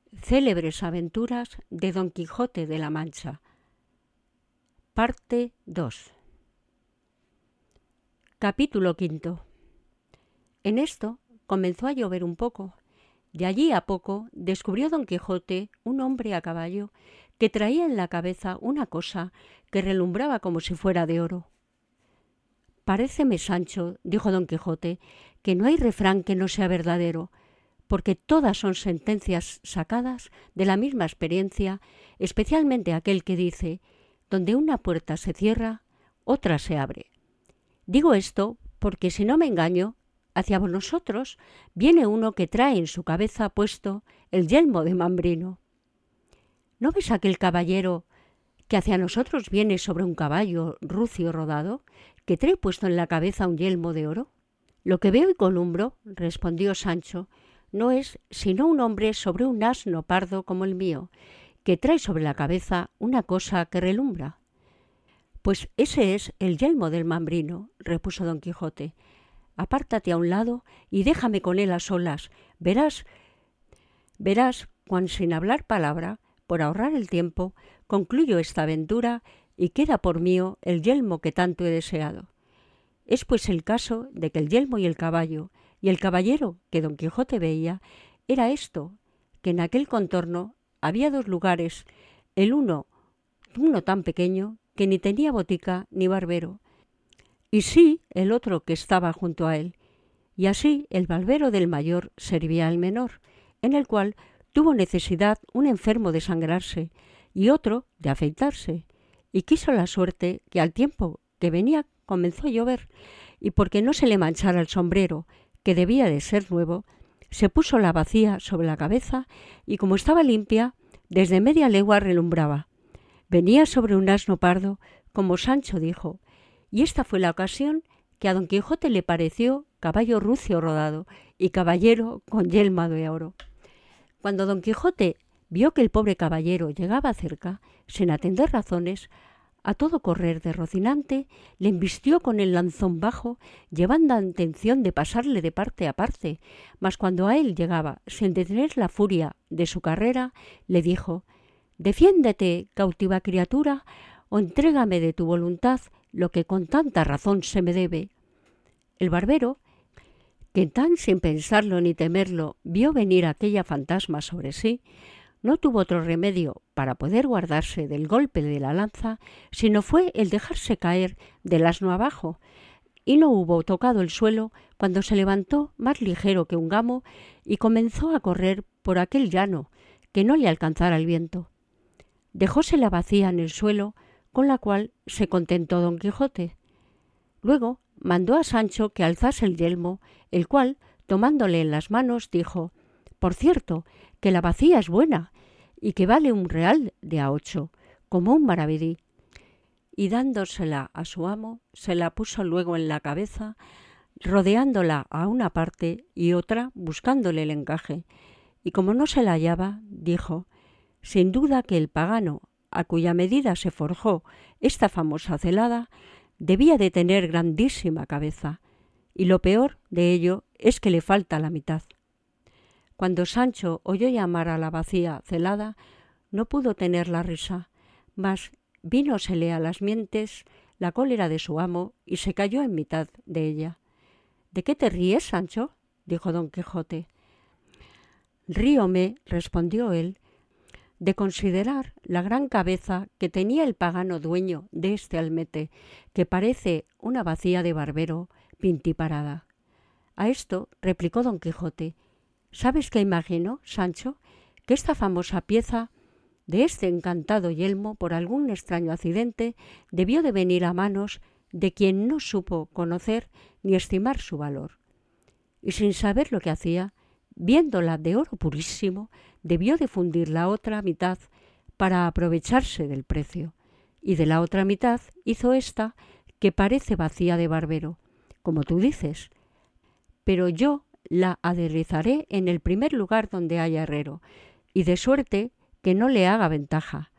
Célebres aventuras de Don Quijote de la Mancha. Parte 2. Capítulo 5. En esto comenzó a llover un poco. De allí a poco descubrió Don Quijote un hombre a caballo que traía en la cabeza una cosa que relumbraba como si fuera de oro. Paréceme, Sancho, dijo Don Quijote, que no hay refrán que no sea verdadero, porque todas son sentencias sacadas de la misma experiencia, especialmente aquel que dice: donde una puerta se cierra, otra se abre. Digo esto porque, si no me engaño, hacia nosotros viene uno que trae en su cabeza puesto el yelmo de Mambrino. ¿No ves aquel caballero que hacia nosotros viene sobre un caballo rucio rodado, que trae puesto en la cabeza un yelmo de oro? Lo que veo y columbro, respondió Sancho, no es sino un hombre sobre un asno pardo como el mío, que trae sobre la cabeza una cosa que relumbra. Pues ese es el yelmo del Mambrino, repuso Don Quijote. Apártate a un lado y déjame con él a solas. Verás, cuán sin hablar palabra, por ahorrar el tiempo, concluyo esta aventura y queda por mío el yelmo que tanto he deseado. Es pues el caso de que el yelmo y el caballo, y el caballero que Don Quijote veía, era esto, que en aquel contorno había dos lugares, el uno tan pequeño que ni tenía botica ni barbero, y sí el otro que estaba junto a él, y así el barbero del mayor servía al menor, en el cual tuvo necesidad un enfermo de sangrarse y otro de afeitarse, y quiso la suerte que al tiempo que venía comenzó a llover, y porque no se le manchara el sombrero, que debía de ser nuevo, se puso la bacía sobre la cabeza y, como estaba limpia, desde media legua relumbraba. Venía sobre un asno pardo, como Sancho dijo, y esta fue la ocasión que a Don Quijote le pareció caballo rucio rodado y caballero con yelma de oro. Cuando Don Quijote vio que el pobre caballero llegaba cerca, sin atender razones, a todo correr de Rocinante, le embistió con el lanzón bajo, llevando a intención de pasarle de parte a parte, mas cuando a él llegaba, sin detener la furia de su carrera, le dijo: «Defiéndete, cautiva criatura, o entrégame de tu voluntad lo que con tanta razón se me debe». El barbero, que tan sin pensarlo ni temerlo vio venir aquella fantasma sobre sí, no tuvo otro remedio para poder guardarse del golpe de la lanza, sino fue el dejarse caer del asno abajo, y no hubo tocado el suelo cuando se levantó más ligero que un gamo y comenzó a correr por aquel llano, que no le alcanzara el viento. Dejóse la bacía en el suelo, con la cual se contentó Don Quijote. Luego mandó a Sancho que alzase el yelmo, el cual, tomándole en las manos, dijo: «Por cierto, que la bacía es buena y que vale un real de a 8, como un maravedí». Y dándosela a su amo, se la puso luego en la cabeza, rodeándola a una parte y otra buscándole el encaje, y como no se la hallaba, dijo: «Sin duda que el pagano, a cuya medida se forjó esta famosa celada, debía de tener grandísima cabeza, y lo peor de ello es que le falta la mitad». Cuando Sancho oyó llamar a la bacía celada, no pudo tener la risa, mas vínosele a las mientes la cólera de su amo y se cayó en mitad de ella. «¿De qué te ríes, Sancho?», dijo Don Quijote. «Ríome», respondió él, «de considerar la gran cabeza que tenía el pagano dueño de este almete, que parece una bacía de barbero pintiparada». A esto replicó Don Quijote: «¿Sabes qué imagino, Sancho? Que esta famosa pieza de este encantado yelmo, por algún extraño accidente, debió de venir a manos de quien no supo conocer ni estimar su valor. Y sin saber lo que hacía, viéndola de oro purísimo, debió de fundir la otra mitad para aprovecharse del precio, y de la otra mitad hizo esta que parece bacía de barbero, como tú dices, pero yo la aderezaré en el primer lugar donde haya herrero, y de suerte que no le haga ventaja.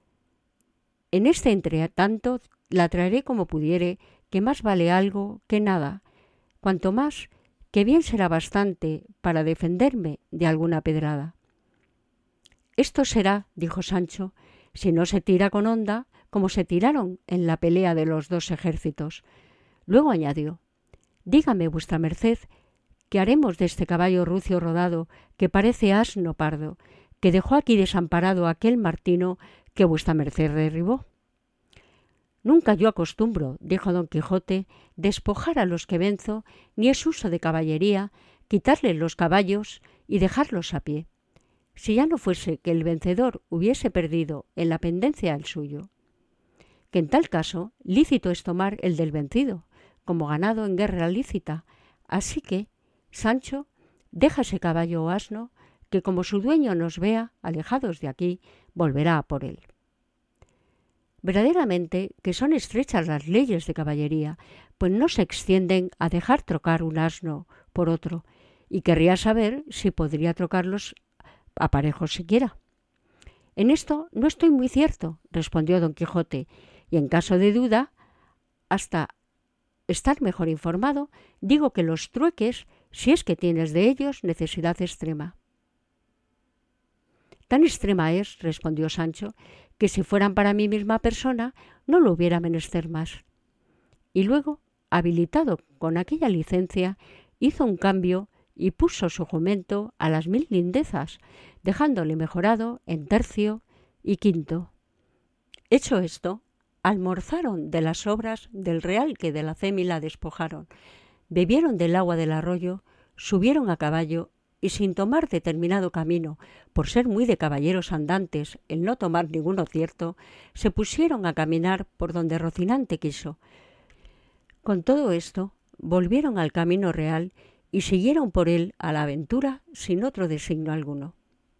En este entretanto la traeré como pudiere, que más vale algo que nada, cuanto más que bien será bastante para defenderme de alguna pedrada». Esto será, dijo Sancho, si no se tira con honda, como se tiraron en la pelea de los dos ejércitos. Luego añadió: dígame vuestra merced, ¿qué haremos de este caballo rucio rodado, que parece asno pardo, que dejó aquí desamparado aquel Martino que vuestra merced derribó? Nunca yo acostumbro, dijo don Quijote, despojar a los que venzo, ni es uso de caballería quitarles los caballos y dejarlos a pie, si ya no fuese que el vencedor hubiese perdido en la pendencia el suyo. Que en tal caso lícito es tomar el del vencido, como ganado en guerra lícita. Así que, Sancho, deja ese caballo o asno, que como su dueño nos vea alejados de aquí, volverá a por él. Verdaderamente que son estrechas las leyes de caballería, pues no se extienden a dejar trocar un asno por otro, y querría saber si podría trocarlos a parejos siquiera. En esto no estoy muy cierto, respondió don Quijote, y en caso de duda, hasta estar mejor informado, digo que los trueques, si es que tienes de ellos necesidad extrema. Tan extrema es, respondió Sancho, que si fueran para mi misma persona, no lo hubiera menester más. Y luego, habilitado con aquella licencia, hizo un cambio y puso su jumento a las 1000 lindezas, dejándole mejorado en tercio y quinto. Hecho esto, almorzaron de las sobras del real que de la acémila despojaron, bebieron del agua del arroyo, subieron a caballo y sin tomar determinado camino, por ser muy de caballeros andantes el no tomar ninguno cierto, se pusieron a caminar por donde Rocinante quiso. Con todo esto, volvieron al camino real y siguieron por él a la aventura sin otro designio alguno.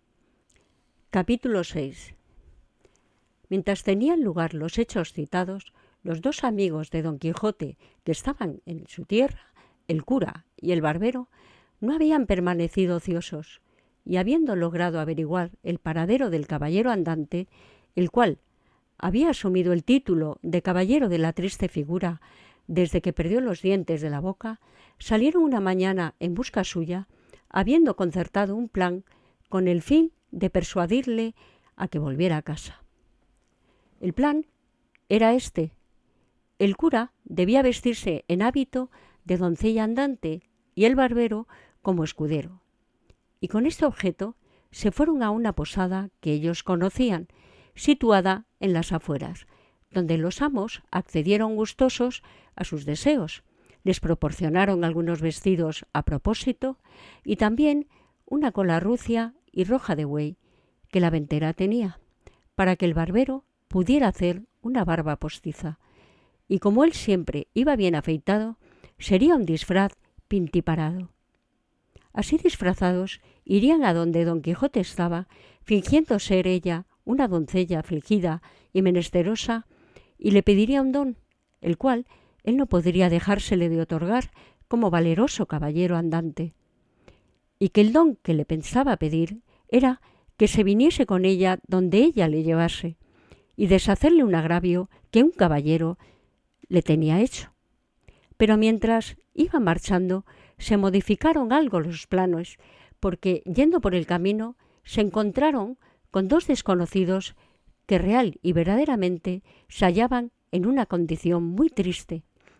Capítulo 6. Mientras tenían lugar los hechos citados, los dos amigos de don Quijote que estaban en su tierra, el cura y el barbero, no habían permanecido ociosos, y habiendo logrado averiguar el paradero del caballero andante, el cual había asumido el título de caballero de la triste figura desde que perdió los dientes de la boca, salieron una mañana en busca suya, habiendo concertado un plan con el fin de persuadirle a que volviera a casa. El plan era este: el cura debía vestirse en hábito de doncella andante y el barbero como escudero, y con este objeto se fueron a una posada que ellos conocían, situada en las afueras, donde los amos accedieron gustosos a sus deseos, les proporcionaron algunos vestidos a propósito y también una cola rucia y roja de buey que la ventera tenía, para que el barbero pudiera hacer una barba postiza, y como él siempre iba bien afeitado, sería un disfraz pintiparado. Así disfrazados, irían a donde don Quijote estaba, fingiendo ser ella una doncella afligida y menesterosa, y le pediría un don, el cual él no podría dejársele de otorgar como valeroso caballero andante, y que el don que le pensaba pedir era que se viniese con ella donde ella le llevase, y deshacerle un agravio que un caballero le tenía hecho. Pero mientras iba marchando, se modificaron algo los planos, porque yendo por el camino se encontraron con dos desconocidos que real y verdaderamente se hallaban en una condición muy triste.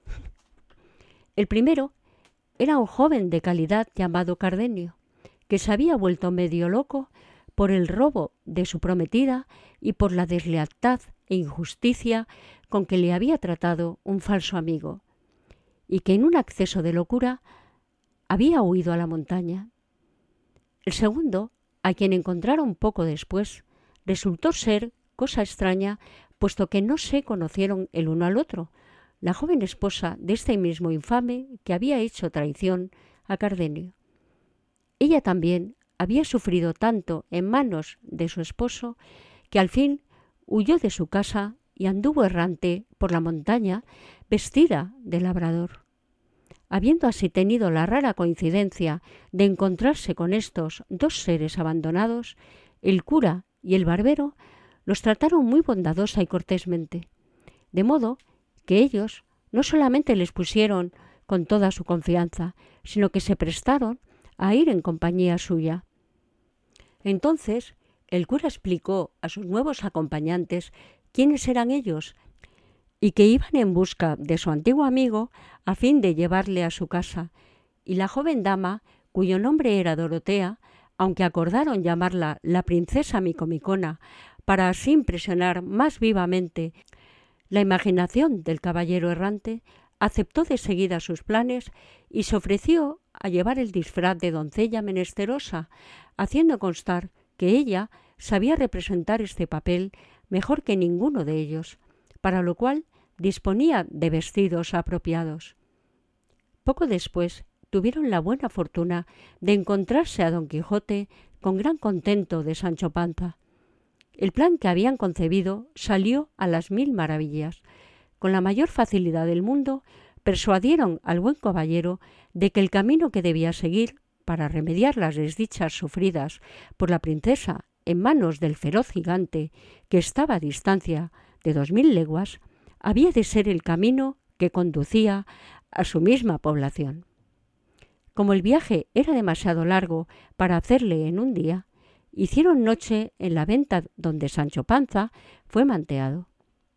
El primero era un joven de calidad llamado Cardenio, que se había vuelto medio loco por el robo de su prometida y por la deslealtad e injusticia con que le había tratado un falso amigo, y que en un acceso de locura había huido a la montaña. El segundo, a quien encontraron poco después, resultó ser cosa extraña, puesto que no se conocieron el uno al otro, la joven esposa de este mismo infame que había hecho traición a Cardenio. Ella también había sufrido tanto en manos de su esposo que al fin huyó de su casa y anduvo errante por la montaña vestida de labrador. Habiendo así tenido la rara coincidencia de encontrarse con estos dos seres abandonados, el cura y el barbero los trataron muy bondadosa y cortésmente, de modo que ellos no solamente les pusieron con toda su confianza, sino que se prestaron a ir en compañía suya. Entonces El cura explicó a sus nuevos acompañantes quiénes eran ellos y que iban en busca de su antiguo amigo a fin de llevarle a su casa, y la joven dama, cuyo nombre era Dorotea, aunque acordaron llamarla la princesa Micomicona para así impresionar más vivamente la imaginación del caballero errante, aceptó de seguida sus planes y se ofreció a llevar el disfraz de doncella menesterosa, haciendo constar que ella sabía representar este papel mejor que ninguno de ellos, para lo cual disponía de vestidos apropiados. Poco después tuvieron la buena fortuna de encontrarse a Don Quijote con gran contento de Sancho Panza. El plan que habían concebido salió a las 1000 maravillas. Con la mayor facilidad del mundo persuadieron al buen caballero de que el camino que debía seguir para remediar las desdichas sufridas por la princesa en manos del feroz gigante que estaba a distancia de 2000 leguas, había de ser el camino que conducía a su misma población. Como el viaje era demasiado largo para hacerle en un día, hicieron noche en la venta donde Sancho Panza fue manteado.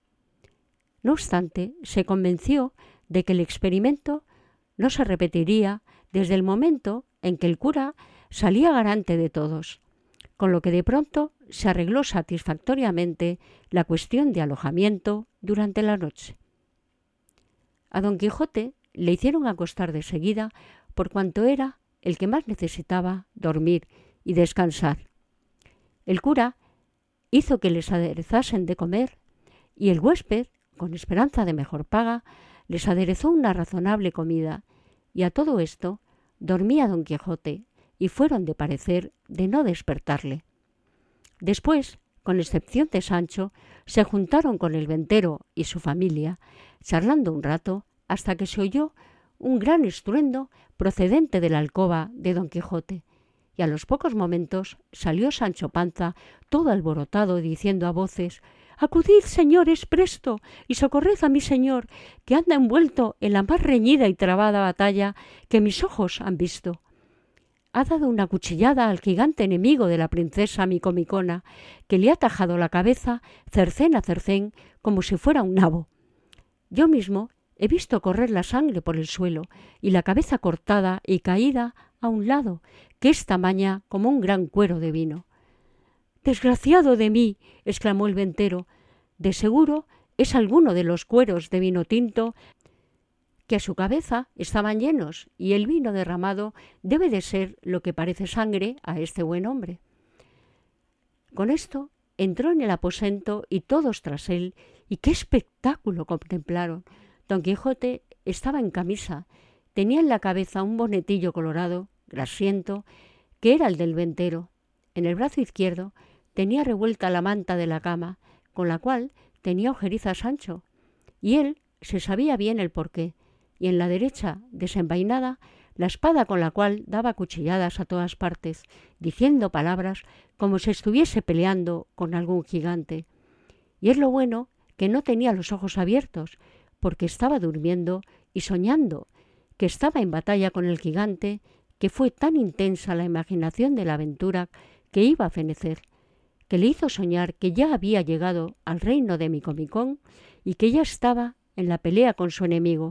No obstante, se convenció de que el experimento no se repetiría desde el momento en que el cura salía garante de todos, con lo que de pronto se arregló satisfactoriamente la cuestión de alojamiento durante la noche. A Don Quijote le hicieron acostar de seguida por cuanto era el que más necesitaba dormir y descansar. El cura hizo que les aderezasen de comer y el huésped, con esperanza de mejor paga, les aderezó una razonable comida, y a todo esto dormía Don Quijote y fueron de parecer de no despertarle. Después, con excepción de Sancho, se juntaron con el ventero y su familia, charlando un rato hasta que se oyó un gran estruendo procedente de la alcoba de Don Quijote, y a los pocos momentos salió Sancho Panza todo alborotado diciendo a voces: «Acudid, señores, presto, y socorred a mi señor, que anda envuelto en la más reñida y trabada batalla que mis ojos han visto. Ha dado una cuchillada al gigante enemigo de la princesa Micomicona, que le ha tajado la cabeza cercén a cercén como si fuera un nabo. Yo mismo he visto correr la sangre por el suelo y la cabeza cortada y caída a un lado, que es tamaña como un gran cuero de vino». «Desgraciado de mí», exclamó el ventero, «de seguro es alguno de los cueros de vino tinto que a su cabeza estaban llenos, y el vino derramado debe de ser lo que parece sangre a este buen hombre». Con esto entró en el aposento y todos tras él, y qué espectáculo contemplaron. Don Quijote estaba en camisa, tenía en la cabeza un bonetillo colorado, grasiento, que era el del ventero. En el brazo izquierdo tenía revuelta la manta de la cama, con la cual tenía ojeriza Sancho, y él se sabía bien el porqué, y en la derecha, desenvainada, la espada con la cual daba cuchilladas a todas partes, diciendo palabras como si estuviese peleando con algún gigante. Y es lo bueno que no tenía los ojos abiertos, porque estaba durmiendo y soñando que estaba en batalla con el gigante, que fue tan intensa la imaginación de la aventura que iba a fenecer, que le hizo soñar que ya había llegado al reino de Micomicón y que ya estaba en la pelea con su enemigo,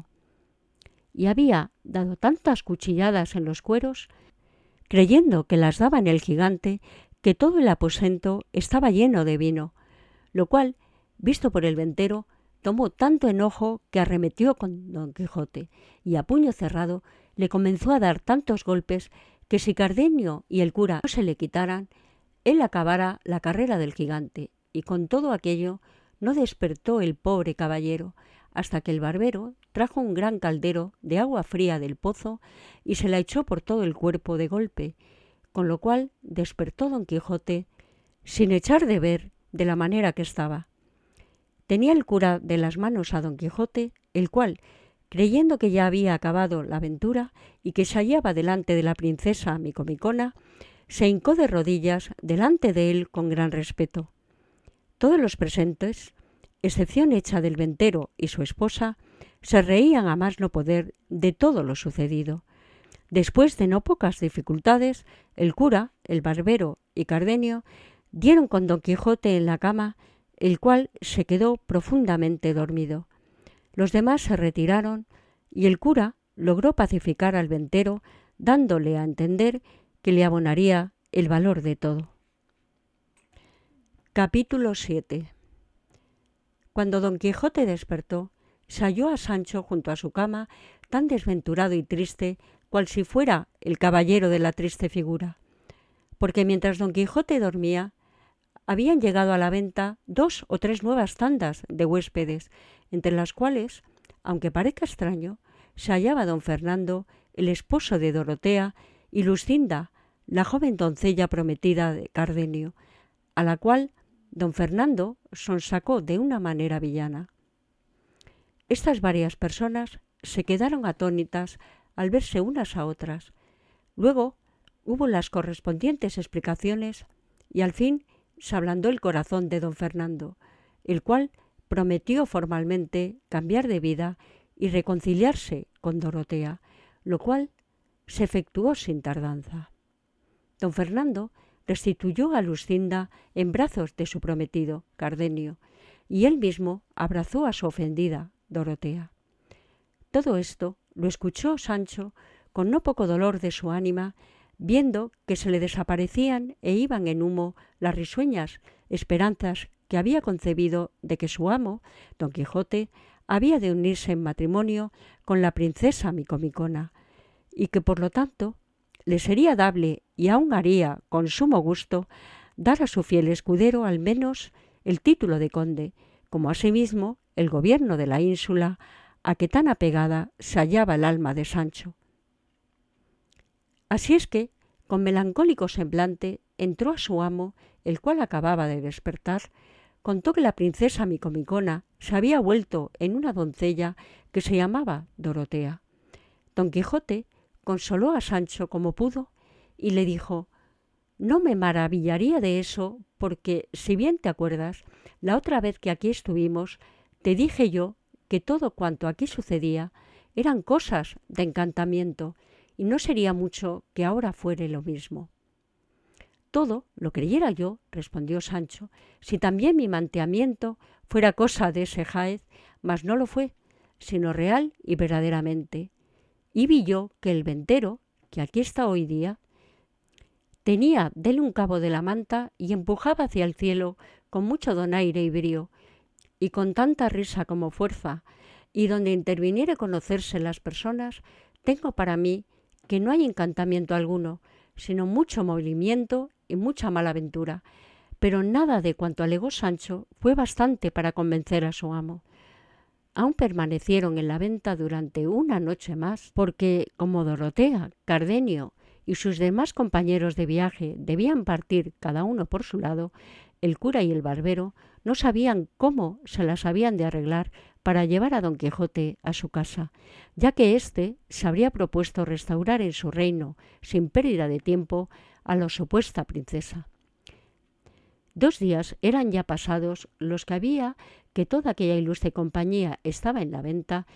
y había dado tantas cuchilladas en los cueros, creyendo que las daba en el gigante, que todo el aposento estaba lleno de vino, lo cual, visto por el ventero, tomó tanto enojo que arremetió con Don Quijote, y a puño cerrado le comenzó a dar tantos golpes que si Cardenio y el cura no se le quitaran, él acabara la carrera del gigante, y con todo aquello no despertó el pobre caballero, hasta que el barbero trajo un gran caldero de agua fría del pozo y se la echó por todo el cuerpo de golpe, con lo cual despertó Don Quijote sin echar de ver de la manera que estaba. Tenía el cura de las manos a Don Quijote, el cual, creyendo que ya había acabado la aventura y que se hallaba delante de la princesa Micomicona, se hincó de rodillas delante de él con gran respeto. Todos los presentes, excepción hecha del ventero y su esposa, se reían a más no poder de todo lo sucedido. Después de no pocas dificultades, el cura, el barbero y Cardenio Dieron con don Quijote en la cama, el cual se quedó profundamente dormido. Los demás se retiraron y el cura logró pacificar al ventero, dándole a entender que le abonaría el valor de todo. Capítulo 7. Cuando don Quijote despertó, se halló a Sancho junto a su cama, tan desventurado y triste, cual si fuera el caballero de la triste figura, porque mientras don Quijote dormía, habían llegado a la venta 2 o 3 nuevas tandas de huéspedes, entre las cuales, aunque parezca extraño, se hallaba don Fernando, el esposo de Dorotea, y Luscinda, la joven doncella prometida de Cardenio, a la cual don Fernando sonsacó de una manera villana. Estas varias personas se quedaron atónitas al verse unas a otras. Luego hubo las correspondientes explicaciones y al fin se ablandó el corazón de don Fernando, el cual prometió formalmente cambiar de vida y reconciliarse con Dorotea, lo cual se efectuó sin tardanza. Don Fernando restituyó a Luscinda en brazos de su prometido, Cardenio, y él mismo abrazó a su ofendida, Dorotea. Todo esto lo escuchó Sancho con no poco dolor de su ánima, viendo que se le desaparecían e iban en humo las risueñas esperanzas que había concebido de que su amo, don Quijote, había de unirse en matrimonio con la princesa Micomicona, y que por lo tanto le sería dable y aun haría con sumo gusto dar a su fiel escudero al menos el título de conde, como asimismo el gobierno de la ínsula a que tan apegada se hallaba el alma de Sancho. Así es que, con melancólico semblante, entró a su amo, el cual acababa de despertar, contó que la princesa Micomicona se había vuelto en una doncella que se llamaba Dorotea. Don Quijote consoló a Sancho como pudo y le dijo: «No me maravillaría de eso, porque, si bien te acuerdas, la otra vez que aquí estuvimos, te dije yo que todo cuanto aquí sucedía eran cosas de encantamiento, y no sería mucho que ahora fuere lo mismo». «Todo lo creyera yo», respondió Sancho, «si también mi manteamiento fuera cosa de ese jaez, mas no lo fue, sino real y verdaderamente. Y vi yo que el ventero, que aquí está hoy día, tenía dél un cabo de la manta y empujaba hacia el cielo con mucho donaire y brío, y con tanta risa como fuerza, y donde interviniere conocerse las personas, tengo para mí que no hay encantamiento alguno, sino mucho movimiento y mucha mala ventura, pero nada de cuanto alegó Sancho fue bastante para convencer a su amo. Aún permanecieron en la venta durante una noche más, porque como Dorotea, Cardenio y sus demás compañeros de viaje debían partir cada uno por su lado, el cura y el barbero no sabían cómo se las habían de arreglar para llevar a don Quijote a su casa, ya que éste se habría propuesto restaurar en su reino, sin pérdida de tiempo, a la supuesta princesa. 2 días eran ya pasados los que había que toda aquella ilustre compañía estaba en la venta,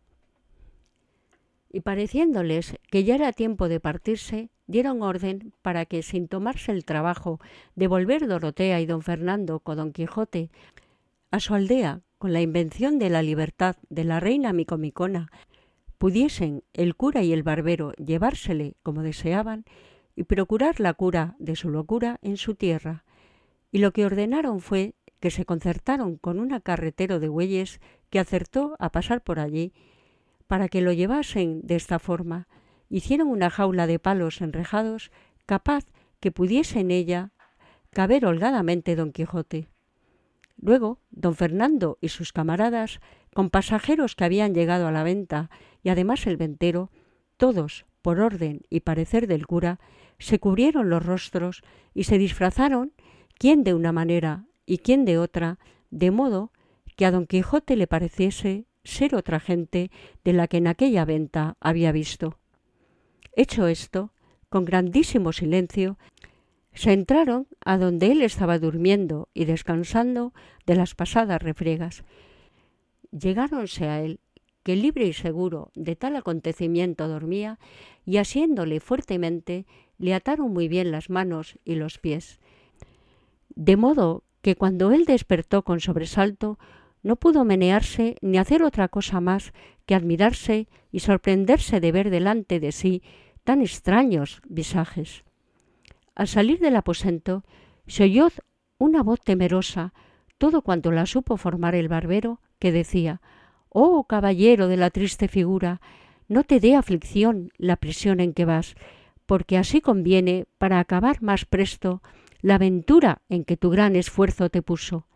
y pareciéndoles que ya era tiempo de partirse, dieron orden para que, sin tomarse el trabajo de volver Dorotea y don Fernando con don Quijote a su aldea con la invención de la libertad de la reina Micomicona, pudiesen el cura y el barbero llevársele como deseaban y procurar la cura de su locura en su tierra. Y lo que ordenaron fue que se concertaron con un carretero de bueyes que acertó a pasar por allí, para que lo llevasen de esta forma. Hicieron una jaula de palos enrejados, capaz que pudiese en ella caber holgadamente don Quijote. Luego don Fernando y sus camaradas, con pasajeros que habían llegado a la venta y además el ventero, todos, por orden y parecer del cura, se cubrieron los rostros y se disfrazaron, quién de una manera y quién de otra, de modo que a don Quijote le pareciese ser otra gente de la que en aquella venta había visto. Hecho esto, con grandísimo silencio, se entraron a donde él estaba durmiendo y descansando de las pasadas refriegas. Llegáronse a él, que libre y seguro de tal acontecimiento dormía, y asiéndole fuertemente, le ataron muy bien las manos y los pies. de modo que cuando él despertó con sobresalto, no pudo menearse ni hacer otra cosa más que admirarse y sorprenderse de ver delante de sí tan extraños visajes. Al salir del aposento, se oyó una voz temerosa, todo cuanto la supo formar el barbero, que decía: «Oh, caballero de la triste figura, no te dé aflicción la prisión en que vas, porque así conviene para acabar más presto la aventura en que tu gran esfuerzo te puso.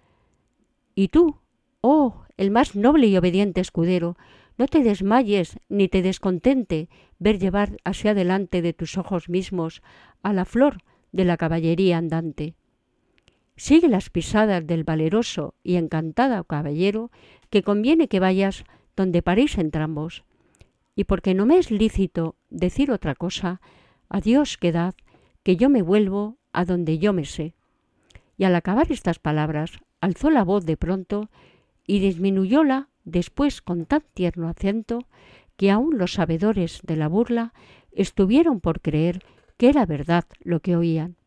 Y tú, oh, el más noble y obediente escudero, no te desmayes ni te descontente ver llevar hacia adelante de tus ojos mismos a la flor de la caballería andante. Sigue las pisadas del valeroso y encantado caballero, que conviene que vayas donde paréis entrambos. Y porque no me es lícito decir otra cosa, adiós quedad, que yo me vuelvo a donde yo me sé». Y al acabar estas palabras, alzó la voz de pronto y disminuyóla después con tan tierno acento que aun los sabedores de la burla estuvieron por creer que era verdad lo que oían.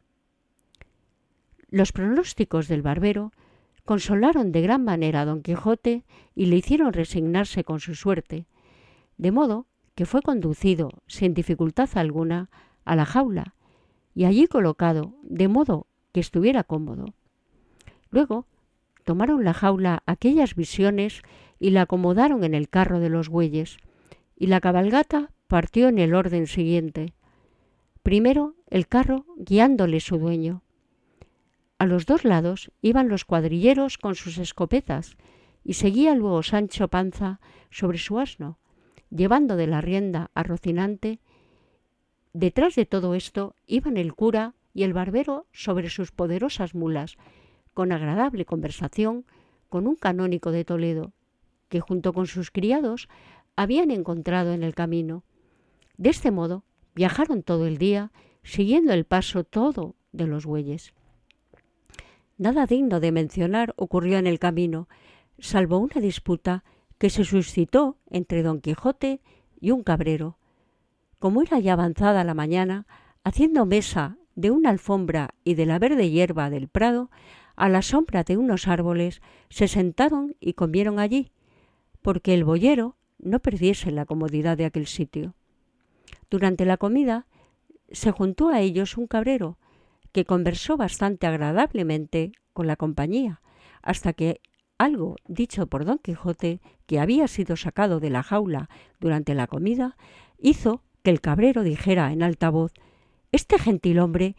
Los pronósticos del barbero consolaron de gran manera a Don Quijote y le hicieron resignarse con su suerte, de modo que fue conducido sin dificultad alguna a la jaula y allí colocado de modo que estuviera cómodo. Luego tomaron la jaula aquellas visiones y la acomodaron en el carro de los bueyes, y la cabalgata partió en el orden siguiente. Primero el carro guiándole su dueño. A los dos lados iban los cuadrilleros con sus escopetas, y seguía luego Sancho Panza sobre su asno, llevando de la rienda a Rocinante. Detrás de todo esto iban el cura y el barbero sobre sus poderosas mulas, con agradable conversación con un canónigo de Toledo, que junto con sus criados habían encontrado en el camino. De este modo viajaron todo el día, siguiendo el paso todo de los bueyes. Nada digno de mencionar ocurrió en el camino, salvo una disputa que se suscitó entre Don Quijote y un cabrero. Como era ya avanzada la mañana, haciendo mesa de una alfombra y de la verde hierba del prado, a la sombra de unos árboles se sentaron y comieron allí, porque el boyero no perdiese la comodidad de aquel sitio. Durante la comida se juntó a ellos un cabrero, que conversó bastante agradablemente con la compañía, hasta que algo dicho por Don Quijote, que había sido sacado de la jaula durante la comida, hizo que el cabrero dijera en alta voz: Este gentil hombre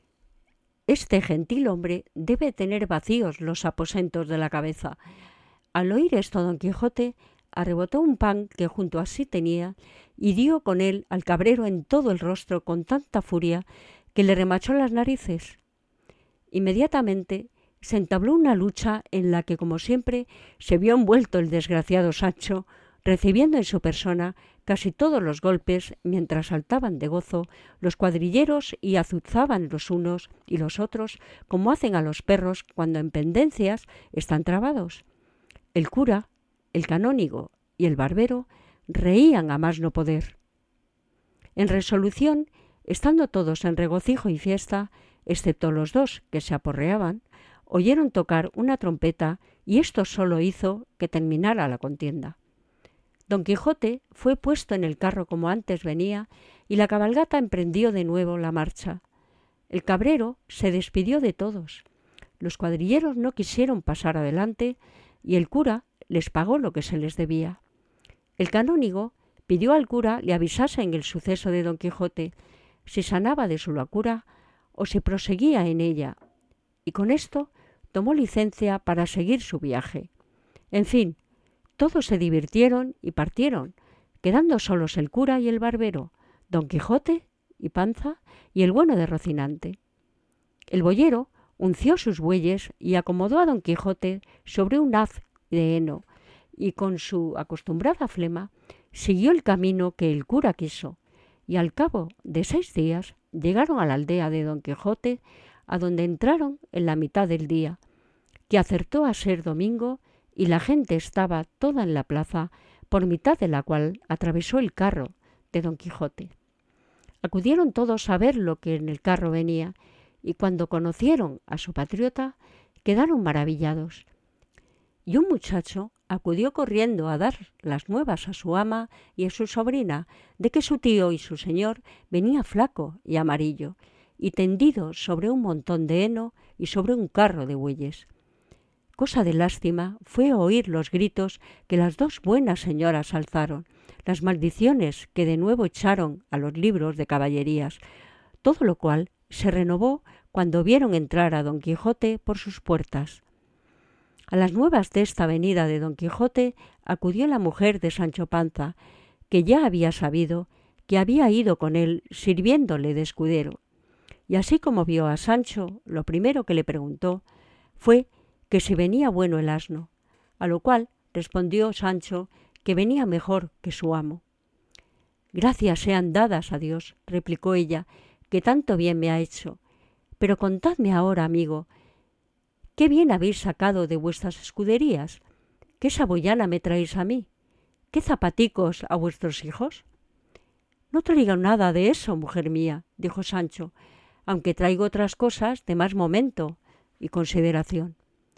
debe tener vacíos los aposentos de la cabeza». Al oír esto, Don Quijote arrebotó un pan que junto a sí tenía y dio con él al cabrero en todo el rostro con tanta furia que le remachó las narices. Inmediatamente se entabló una lucha en la que, como siempre, se vio envuelto el desgraciado Sancho, recibiendo en su persona casi todos los golpes, mientras saltaban de gozo los cuadrilleros y azuzaban los unos y los otros, como hacen a los perros cuando en pendencias están trabados. El cura, el canónigo y el barbero reían a más no poder. En resolución, estando todos en regocijo y fiesta, excepto los dos que se aporreaban, oyeron tocar una trompeta y esto solo hizo que terminara la contienda. Don Quijote fue puesto en el carro como antes venía y la cabalgata emprendió de nuevo la marcha. El cabrero se despidió de todos. Los cuadrilleros no quisieron pasar adelante y el cura les pagó lo que se les debía. El canónigo pidió al cura le avisase en el suceso de Don Quijote, si sanaba de su locura o si proseguía en ella, y con esto tomó licencia para seguir su viaje. En fin, todos se divirtieron y partieron, quedando solos el cura y el barbero, Don Quijote y Panza y el bueno de Rocinante. El boyero unció sus bueyes y acomodó a Don Quijote sobre un haz de heno, y con su acostumbrada flema siguió el camino que el cura quiso, y al cabo de 6 días llegaron a la aldea de Don Quijote, a donde entraron en la mitad del día, que acertó a ser domingo, y la gente estaba toda en la plaza, por mitad de la cual atravesó el carro de Don Quijote. Acudieron todos a ver lo que en el carro venía, y cuando conocieron a su patriota quedaron maravillados. Y un muchacho acudió corriendo a dar las nuevas a su ama y a su sobrina de que su tío y su señor venía flaco y amarillo y tendido sobre un montón de heno y sobre un carro de bueyes. Cosa de lástima fue oír los gritos que las dos buenas señoras alzaron, las maldiciones que de nuevo echaron a los libros de caballerías, todo lo cual se renovó cuando vieron entrar a Don Quijote por sus puertas. A las nuevas de esta venida de Don Quijote acudió la mujer de Sancho Panza, que ya había sabido que había ido con él sirviéndole de escudero, y así como vio a Sancho, lo primero que le preguntó fue que si venía bueno el asno, a lo cual respondió Sancho que venía mejor que su amo. «Gracias sean dadas a Dios», replicó ella, «que tanto bien me ha hecho. Pero contadme ahora, amigo, ¿qué bien habéis sacado de vuestras escuderías? ¿Qué saboyana me traéis a mí? ¿Qué zapaticos a vuestros hijos?» «No traigo nada de eso, mujer mía», dijo Sancho, «aunque traigo otras cosas de más momento y consideración».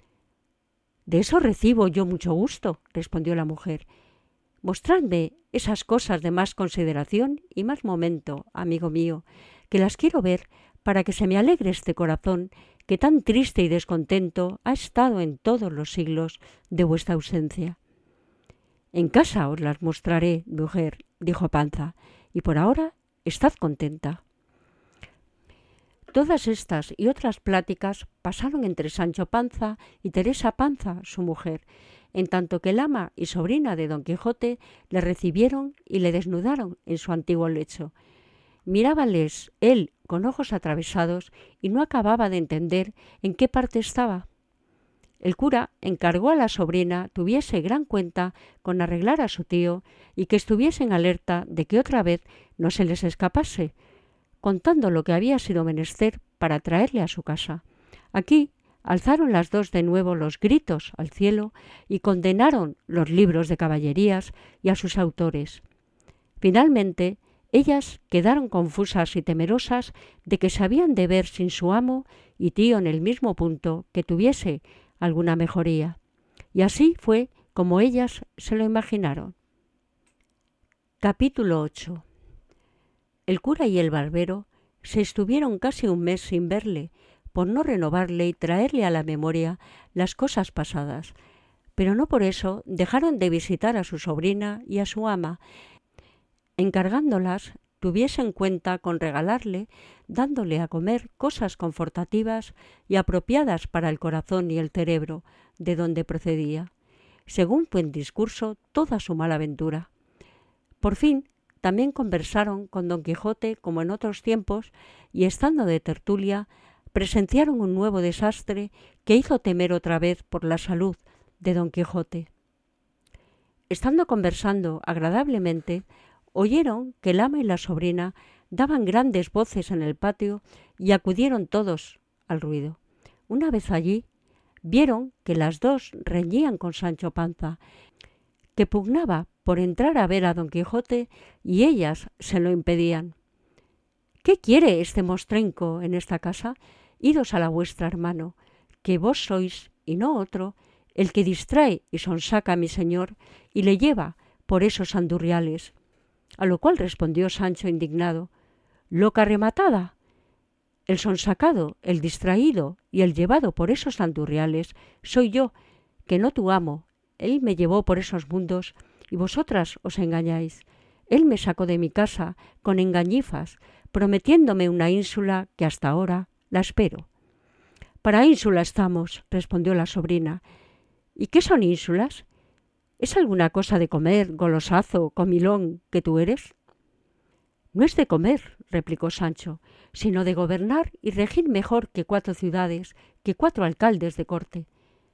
«De eso recibo yo mucho gusto», respondió la mujer. «Mostradme esas cosas de más consideración y más momento, amigo mío, que las quiero ver para que se me alegre este corazón que tan triste y descontento ha estado en todos los siglos de vuestra ausencia». «En casa os las mostraré, mujer», dijo Panza, «y por ahora estad contenta». Todas estas y otras pláticas pasaron entre Sancho Panza y Teresa Panza, su mujer, en tanto que el ama y sobrina de Don Quijote le recibieron y le desnudaron en su antiguo lecho. Mirábales él con ojos atravesados y no acababa de entender en qué parte estaba. El cura encargó a la sobrina tuviese gran cuenta con arreglar a su tío y que estuviesen alerta de que otra vez no se les escapase, contando lo que había sido menester para traerle a su casa. Aquí alzaron las dos de nuevo los gritos al cielo y condenaron los libros de caballerías y a sus autores. Finalmente, ellas quedaron confusas y temerosas de que se habían de ver sin su amo y tío en el mismo punto que tuviese alguna mejoría. Y así fue como ellas se lo imaginaron. Capítulo 8. El cura y el barbero se estuvieron casi un mes sin verle, por no renovarle y traerle a la memoria las cosas pasadas, pero no por eso dejaron de visitar a su sobrina y a su ama, encargándolas tuviesen cuenta con regalarle, dándole a comer cosas confortativas y apropiadas para el corazón y el cerebro, de donde procedía, según fue en discurso toda su mala ventura. Por fin, también conversaron con Don Quijote como en otros tiempos, y estando de tertulia, presenciaron un nuevo desastre que hizo temer otra vez por la salud de Don Quijote. Estando conversando agradablemente, oyeron que el ama y la sobrina daban grandes voces en el patio y acudieron todos al ruido. Una vez allí, vieron que las dos reñían con Sancho Panza, que pugnaba por entrar a ver a Don Quijote y ellas se lo impedían. «¿Qué quiere este mostrenco en esta casa? Idos a la vuestra, hermano, que vos sois, y no otro, el que distrae y sonsaca a mi señor y le lleva por esos andurriales». A lo cual respondió Sancho indignado: «Loca rematada. El sonsacado, el distraído y el llevado por esos andurriales soy yo, que no tu amo. Él me llevó por esos mundos y vosotras os engañáis. Él me sacó de mi casa con engañifas, prometiéndome una ínsula que hasta ahora la espero». «Para ínsula estamos», respondió la sobrina. «¿Y qué son ínsulas? ¿Es alguna cosa de comer, golosazo, comilón, que tú eres?» «No es de comer», replicó Sancho, «sino de gobernar y regir mejor que 4 ciudades, que 4 alcaldes de corte».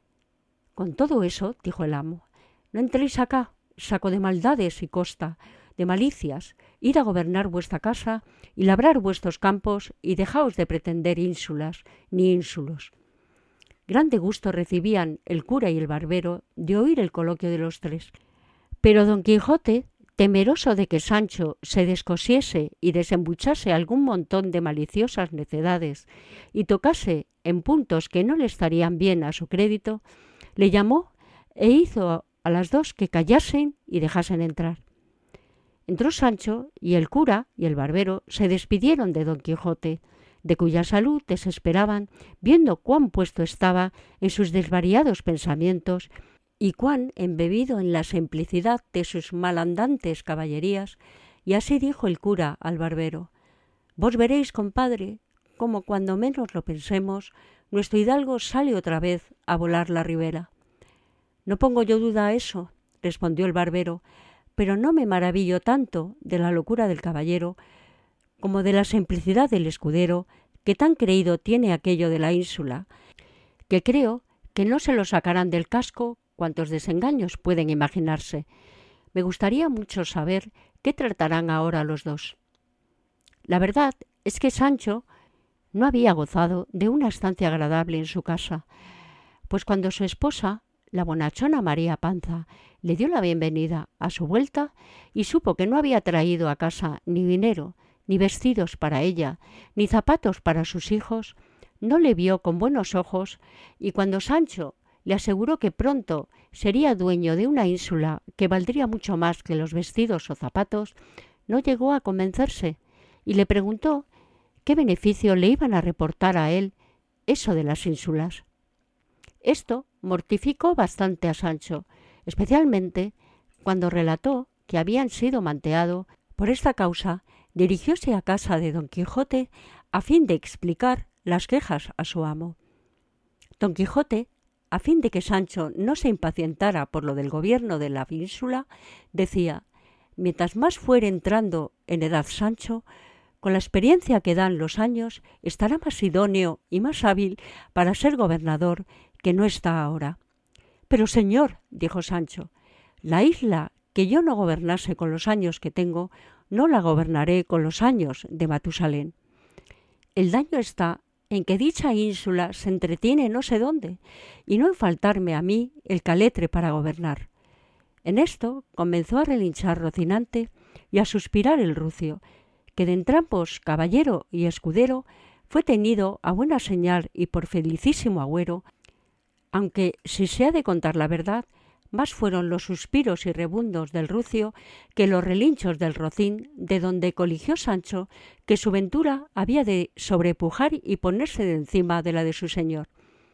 «Con todo eso», dijo el amo, «no entréis acá, saco de maldades y costa, de malicias, id a gobernar vuestra casa y labrar vuestros campos y dejaos de pretender ínsulas ni ínsulos». Grande gusto recibían el cura y el barbero de oír el coloquio de los tres, pero Don Quijote temeroso de que Sancho se descosiese y desembuchase algún montón de maliciosas necedades y tocase en puntos que no le estarían bien a su crédito, le llamó e hizo a las dos que callasen y dejasen entrar. Entró Sancho y el cura y el barbero se despidieron de Don Quijote, de cuya salud desesperaban, viendo cuán puesto estaba en sus desvariados pensamientos y cuán embebido en la simplicidad de sus malandantes caballerías, y así dijo el cura al barbero: «Vos veréis, compadre, cómo cuando menos lo pensemos, nuestro hidalgo sale otra vez a volar la ribera». «No pongo yo duda a eso», respondió el barbero, «pero no me maravillo tanto de la locura del caballero como de la simplicidad del escudero, que tan creído tiene aquello de la ínsula, que creo que no se lo sacarán del casco cuantos desengaños pueden imaginarse. Me gustaría mucho saber qué tratarán ahora los dos». La verdad es que Sancho no había gozado de una estancia agradable en su casa, pues cuando su esposa, la bonachona María Panza, le dio la bienvenida a su vuelta y supo que no había traído a casa ni dinero, ni vestidos para ella, ni zapatos para sus hijos, no le vio con buenos ojos, y cuando Sancho le aseguró que pronto sería dueño de una ínsula que valdría mucho más que los vestidos o zapatos, no llegó a convencerse y le preguntó qué beneficio le iban a reportar a él eso de las ínsulas. Esto mortificó bastante a Sancho, especialmente cuando relató que habían sido manteado. Por esta causa dirigióse a casa de Don Quijote a fin de explicar las quejas a su amo. Don Quijote, a fin de que Sancho no se impacientara por lo del gobierno de la ínsula, decía: «Mientras más fuere entrando en edad Sancho, con la experiencia que dan los años, estará más idóneo y más hábil para ser gobernador que no está ahora». «Pero, señor», dijo Sancho, «la isla que yo no gobernase con los años que tengo, no la gobernaré con los años de Matusalén. El daño está en que dicha ínsula se entretiene no sé dónde, y no en faltarme a mí el caletre para gobernar». En esto comenzó a relinchar Rocinante y a suspirar el rucio, que de entrambos caballero y escudero fue tenido a buena señal y por felicísimo agüero, aunque, si se ha de contar la verdad, más fueron los suspiros y rebundos del rucio que los relinchos del Rocín, de donde coligió Sancho que su ventura había de sobrepujar y ponerse de encima de la de su señor.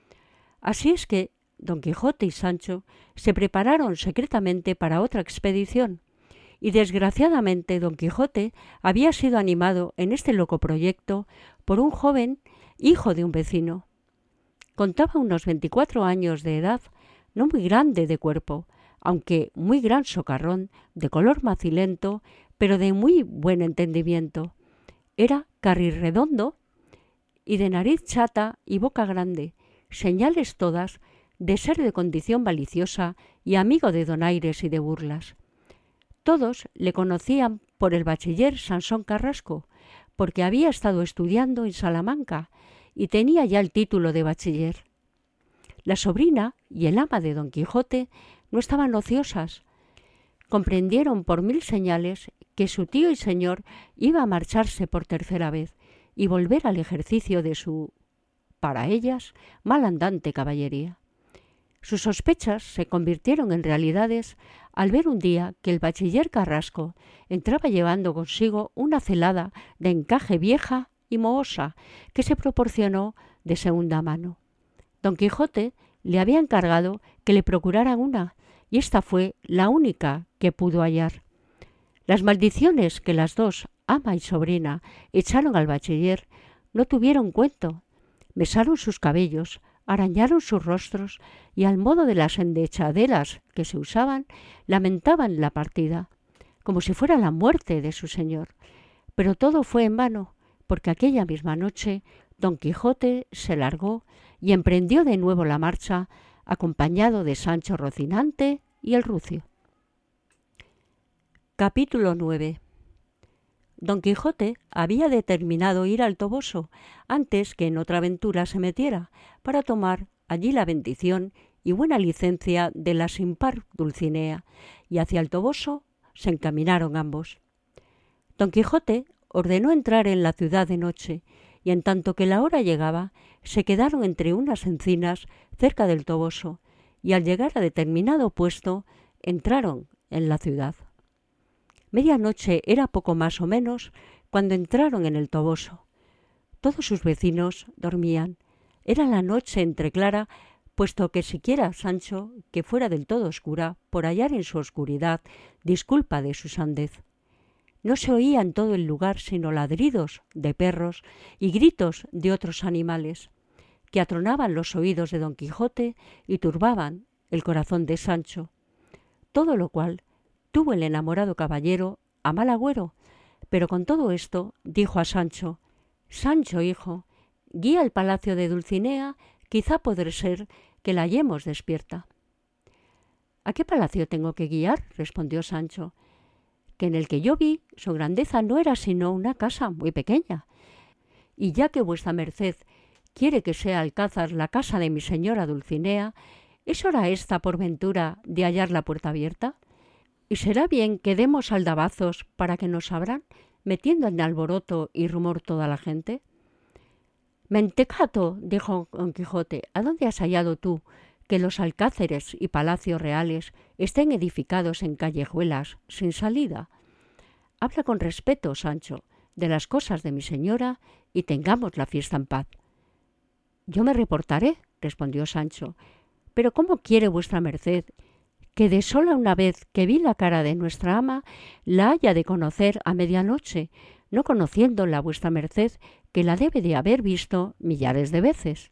Así es que Don Quijote y Sancho se prepararon secretamente para otra expedición, y desgraciadamente Don Quijote había sido animado en este loco proyecto por un joven hijo de un vecino. Contaba unos 24 años de edad, no muy grande de cuerpo, aunque muy gran socarrón, de color macilento, pero de muy buen entendimiento. Era carrirredondo y de nariz chata y boca grande, señales todas de ser de condición maliciosa y amigo de donaires y de burlas. Todos le conocían por el bachiller Sansón Carrasco, porque había estado estudiando en Salamanca y tenía ya el título de bachiller. La sobrina y el ama de Don Quijote no estaban ociosas. Comprendieron por mil señales que su tío y señor iba a marcharse por tercera vez y volver al ejercicio de su, para ellas, malandante caballería. Sus sospechas se convirtieron en realidades al ver un día que el bachiller Carrasco entraba llevando consigo una celada de encaje vieja y mohosa que se proporcionó de segunda mano. Don Quijote le había encargado que le procuraran una, y esta fue la única que pudo hallar. Las maldiciones que las dos, ama y sobrina, echaron al bachiller no tuvieron cuento. Besaron sus cabellos, arañaron sus rostros y, al modo de las endechaderas que se usaban, lamentaban la partida, como si fuera la muerte de su señor. Pero todo fue en vano, porque aquella misma noche Don Quijote se largó y emprendió de nuevo la marcha, acompañado de Sancho Rocinante y el rucio. Capítulo 9. Don Quijote había determinado ir al Toboso antes que en otra aventura se metiera, para tomar allí la bendición y buena licencia de la sin par Dulcinea, y hacia el Toboso se encaminaron ambos. Don Quijote ordenó entrar en la ciudad de noche, y en tanto que la hora llegaba, se quedaron entre unas encinas cerca del Toboso, y al llegar a determinado puesto, entraron en la ciudad. Medianoche era poco más o menos cuando entraron en el Toboso. Todos sus vecinos dormían. Era la noche entreclara, puesto que siquiera Sancho, que fuera del todo oscura, por hallar en su oscuridad disculpa de su sandez. No se oía en todo el lugar sino ladridos de perros y gritos de otros animales, que atronaban los oídos de Don Quijote y turbaban el corazón de Sancho. Todo lo cual tuvo el enamorado caballero a mal agüero, pero con todo esto dijo a Sancho: «Sancho, hijo, guía al palacio de Dulcinea, quizá podrá ser que la hallemos despierta». «¿A qué palacio tengo que guiar?», respondió Sancho, «que en el que yo vi su grandeza no era sino una casa muy pequeña, y ya que vuestra merced quiere que sea Alcázar la casa de mi señora Dulcinea, ¿es hora esta por ventura de hallar la puerta abierta? ¿Y será bien que demos aldabazos para que nos abran, metiendo en alboroto y rumor toda la gente?» «Mentecato», dijo Don Quijote, «¿a dónde has hallado tú que los alcázares y palacios reales estén edificados en callejuelas sin salida? Habla con respeto, Sancho, de las cosas de mi señora y tengamos la fiesta en paz». «Yo me reportaré», respondió Sancho, «pero ¿cómo quiere vuestra merced que de sola una vez que vi la cara de nuestra ama la haya de conocer a medianoche, no conociéndola vuestra merced, que la debe de haber visto millares de veces?»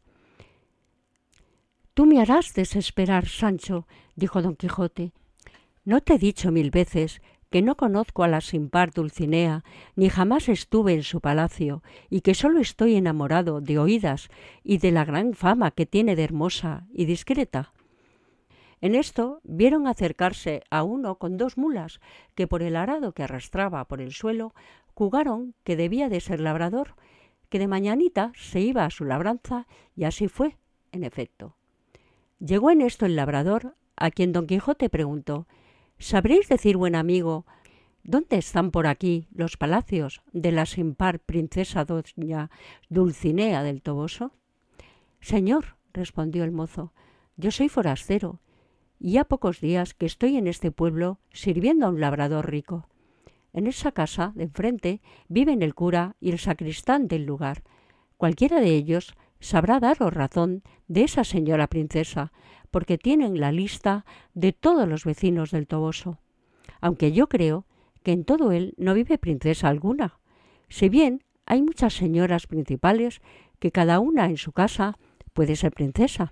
«Tú me harás desesperar, Sancho», dijo Don Quijote. «¿No te he dicho 1000 veces que no conozco a la sin par Dulcinea, ni jamás estuve en su palacio, y que solo estoy enamorado de oídas y de la gran fama que tiene de hermosa y discreta?» En esto vieron acercarse a uno con 2 mulas, que por el arado que arrastraba por el suelo, jugaron que debía de ser labrador, que de mañanita se iba a su labranza, y así fue, en efecto. Llegó en esto el labrador, a quien Don Quijote preguntó: «¿Sabréis decir, buen amigo, dónde están por aquí los palacios de la sin par princesa doña Dulcinea del Toboso?» «Señor», respondió el mozo, «yo soy forastero, y ha pocos días que estoy en este pueblo sirviendo a un labrador rico. En esa casa de enfrente viven el cura y el sacristán del lugar. Cualquiera de ellos sabrá daros razón de esa señora princesa, porque tienen la lista de todos los vecinos del Toboso, aunque yo creo que en todo él no vive princesa alguna, si bien hay muchas señoras principales que cada una en su casa puede ser princesa».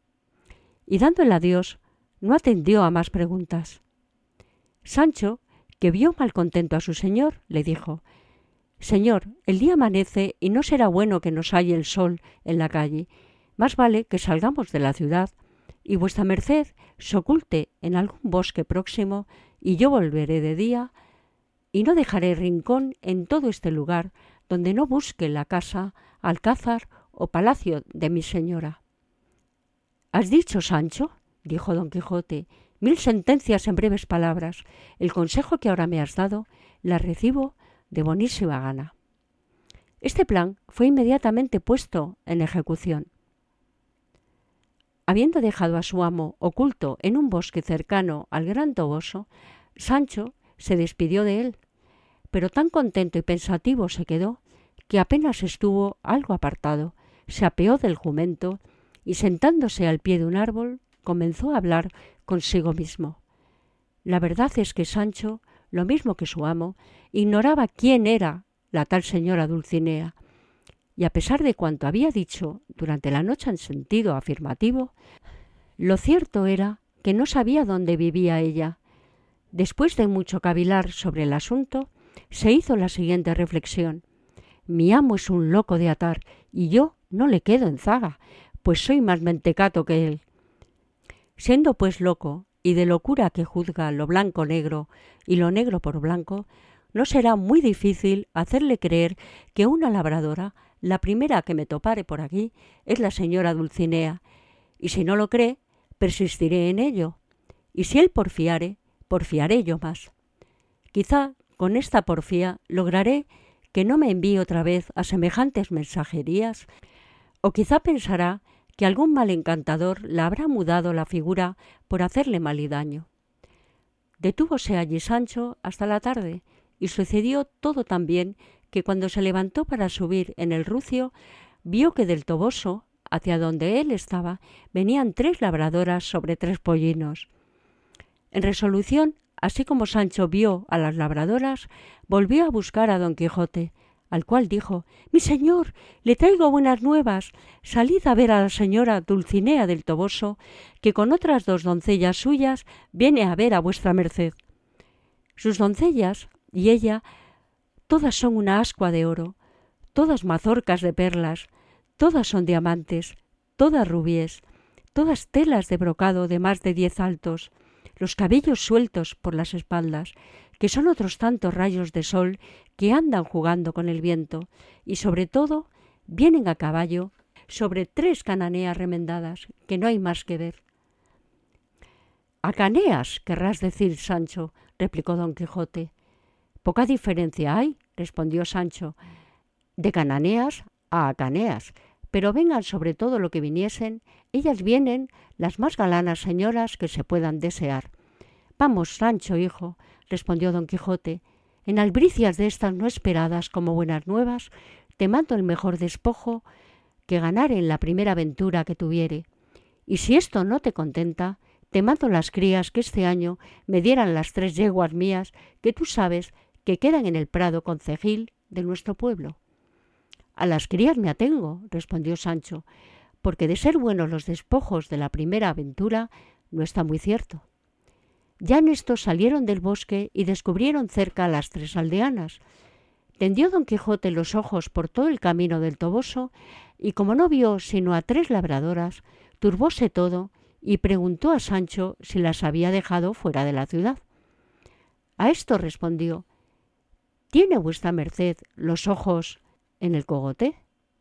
Y dando el adiós, no atendió a más preguntas. Sancho, que vio mal contento a su señor, le dijo: «Señor, el día amanece y no será bueno que nos halle el sol en la calle. Más vale que salgamos de la ciudad y vuestra merced se oculte en algún bosque próximo, y yo volveré de día, y no dejaré rincón en todo este lugar donde no busque la casa, alcázar o palacio de mi señora». «¿Has dicho, Sancho?», dijo Don Quijote, «1000 sentencias en breves palabras. El consejo que ahora me has dado la recibo de bonísima gana». Este plan fue inmediatamente puesto en ejecución. Habiendo dejado a su amo oculto en un bosque cercano al gran Toboso, Sancho se despidió de él, pero tan contento y pensativo se quedó que apenas estuvo algo apartado, se apeó del jumento y, sentándose al pie de un árbol, comenzó a hablar consigo mismo. La verdad es que Sancho, lo mismo que su amo, ignoraba quién era la tal señora Dulcinea, y a pesar de cuanto había dicho durante la noche en sentido afirmativo, lo cierto era que no sabía dónde vivía ella. Después de mucho cavilar sobre el asunto, se hizo la siguiente reflexión: «Mi amo es un loco de atar, y yo no le quedo en zaga, pues soy más mentecato que él. Siendo pues loco, y de locura que juzga lo blanco negro y lo negro por blanco, no será muy difícil hacerle creer que una labradora, la primera que me topare por aquí, es la señora Dulcinea, y si no lo cree, persistiré en ello, y si él porfiare, porfiaré yo más. Quizá con esta porfía lograré que no me envíe otra vez a semejantes mensajerías, o quizá pensará que algún mal encantador la habrá mudado la figura por hacerle mal y daño. Detúvose allí Sancho hasta la tarde, y sucedió todo tan bien que cuando se levantó para subir en el rucio, vio que del toboso, hacia donde él estaba, venían 3 labradoras sobre 3 pollinos. En resolución, así como Sancho vio a las labradoras, volvió a buscar a don Quijote, al cual dijo: «Mi señor, le traigo buenas nuevas. Salid a ver a la señora Dulcinea del Toboso, que con otras 2 doncellas suyas viene a ver a vuestra merced». Sus doncellas y ella todas son una ascua de oro, todas mazorcas de perlas, todas son diamantes, todas rubíes, todas telas de brocado de más de 10 altos, los cabellos sueltos por las espaldas, que son otros tantos rayos de sol que andan jugando con el viento, y sobre todo vienen a caballo sobre 3 cananeas remendadas, que no hay más que ver. «Acaneas, querrás decir, Sancho», replicó don Quijote. «Poca diferencia hay», respondió Sancho, «de cananeas a acaneas, pero vengan sobre todo lo que viniesen, ellas vienen las más galanas señoras que se puedan desear». «Vamos, Sancho, hijo», respondió don Quijote, «en albricias de estas no esperadas como buenas nuevas, te mando el mejor despojo que ganare en la primera aventura que tuviere. Y si esto no te contenta, te mando las crías que este año me dieran las 3 yeguas mías que tú sabes que quedan en el prado concejil de nuestro pueblo». «A las crías me atengo», respondió Sancho, «porque de ser buenos los despojos de la primera aventura no está muy cierto». Ya en esto salieron del bosque y descubrieron cerca a las 3 aldeanas. Tendió don Quijote los ojos por todo el camino del Toboso y como no vio sino a 3 labradoras, turbóse todo y preguntó a Sancho si las había dejado fuera de la ciudad. A esto respondió: «¿Tiene vuestra merced los ojos en el cogote?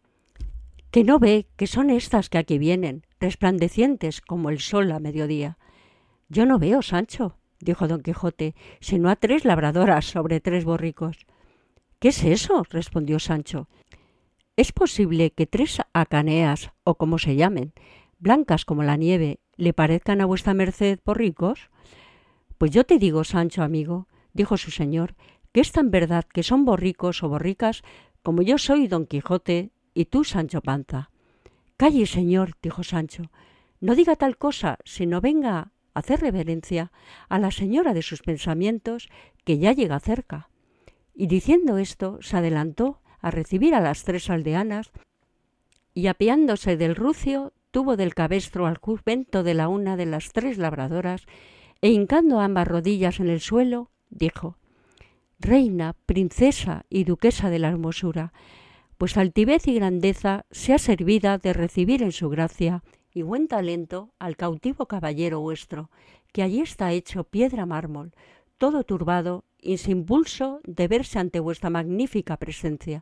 ¿Que no ve que son estas que aquí vienen, resplandecientes como el sol a mediodía?» «Yo no veo, Sancho», dijo don Quijote, «sino a 3 labradoras sobre 3 borricos». «¿Qué es eso?», respondió Sancho. «¿Es posible que 3 acaneas, o como se llamen, blancas como la nieve, le parezcan a vuestra merced borricos?» «Pues yo te digo, Sancho amigo», dijo su señor, «que es tan verdad que son borricos o borricas como yo soy don Quijote y tú Sancho Panza». «Calle, señor», dijo Sancho, «no diga tal cosa, sino venga hacer reverencia a la señora de sus pensamientos, que ya llega cerca». Y diciendo esto, se adelantó a recibir a las 3 aldeanas, y apeándose del rucio, tuvo del cabestro al jumento de la una de las 3 labradoras, e hincando ambas rodillas en el suelo, dijo: «Reina, princesa y duquesa de la hermosura, vuestra altivez y grandeza sea servida de recibir en su gracia y buen talento al cautivo caballero vuestro, que allí está hecho piedra mármol, todo turbado y sin pulso de verse ante vuestra magnífica presencia.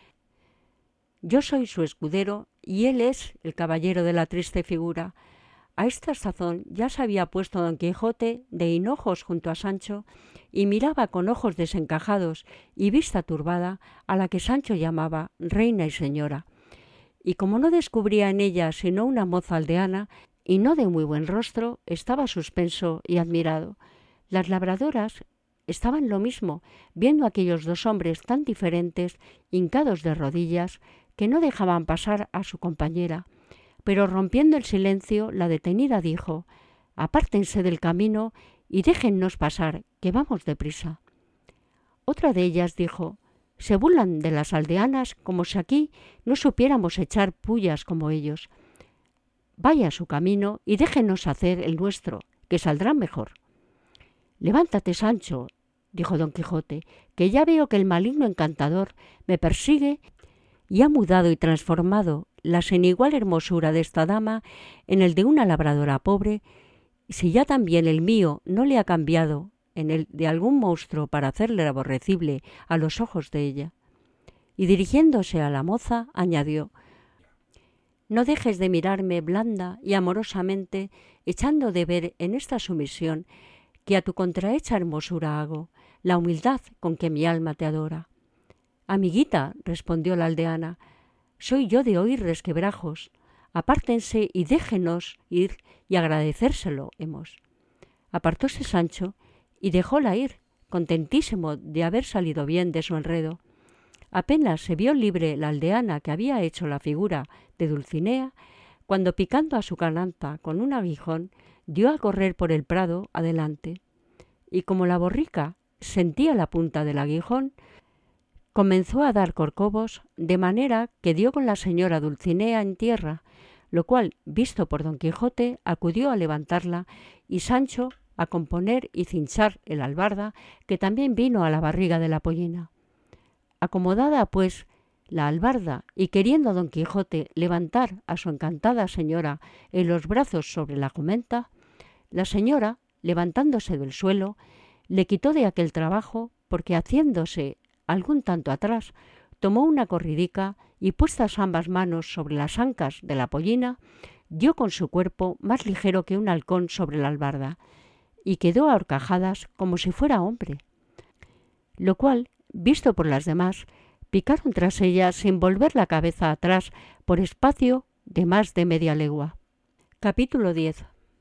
Yo soy su escudero y él es el caballero de la triste figura». A esta sazón ya se había puesto don Quijote de hinojos junto a Sancho y miraba con ojos desencajados y vista turbada a la que Sancho llamaba reina y señora. Y como no descubría en ella sino una moza aldeana y no de muy buen rostro, estaba suspenso y admirado. Las labradoras estaban lo mismo, viendo a aquellos 2 hombres tan diferentes, hincados de rodillas, que no dejaban pasar a su compañera. Pero rompiendo el silencio, la detenida dijo: «Apártense del camino y déjennos pasar, que vamos deprisa». Otra de ellas dijo: «Se burlan de las aldeanas como si aquí no supiéramos echar pullas como ellos. Vaya su camino y déjenos hacer el nuestro, que saldrá mejor». «Levántate, Sancho», dijo don Quijote, «que ya veo que el maligno encantador me persigue y ha mudado y transformado la sin igual hermosura de esta dama en el de una labradora pobre, y si ya también el mío no le ha cambiado en el de algún monstruo para hacerle aborrecible a los ojos de ella». Y dirigiéndose a la moza, añadió: «No dejes de mirarme blanda y amorosamente, echando de ver en esta sumisión que a tu contrahecha hermosura hago, la humildad con que mi alma te adora. Amiguita, respondió la aldeana, soy yo de oír resquebrajos. Apártense y déjenos ir y agradecérselo hemos. Apartóse Sancho y dejóla ir, contentísimo de haber salido bien de su enredo. Apenas se vio libre la aldeana que había hecho la figura de Dulcinea, cuando picando a su canasta con un aguijón, dio a correr por el prado adelante. Y como la borrica sentía la punta del aguijón, comenzó a dar corcovos, de manera que dio con la señora Dulcinea en tierra, lo cual, visto por Don Quijote, acudió a levantarla y Sancho a componer y cinchar el albarda, que también vino a la barriga de la pollina. Acomodada, pues, la albarda y queriendo Don Quijote levantar a su encantada señora en los brazos sobre la jumenta, la señora, levantándose del suelo, le quitó de aquel trabajo porque, haciéndose algún tanto atrás, tomó una corridica y, puestas ambas manos sobre las ancas de la pollina, dio con su cuerpo más ligero que un halcón sobre la albarda, y quedó a horcajadas como si fuera hombre. Lo cual, visto por las demás, picaron tras ella sin volver la cabeza atrás por espacio de más de media legua. Capítulo 10.